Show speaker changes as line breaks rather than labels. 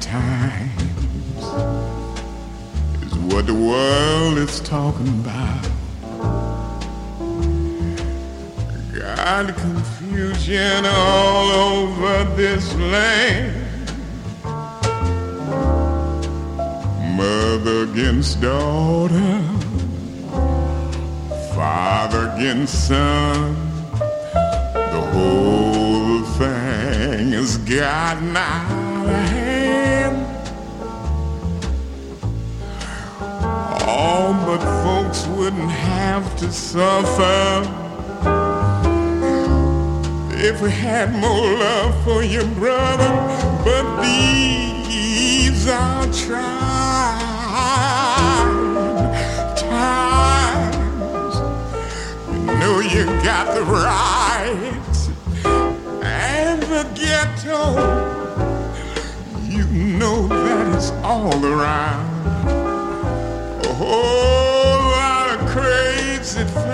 times is what the world is talking about. Got confusion all over this land. Mother against daughter, father against son. The whole thing has gotten out of hand. All but folks wouldn't have to suffer if we had more love for your brother. But these are trying times. You know you got the right and the ghetto. You know that it's all around. A whole lot of crazy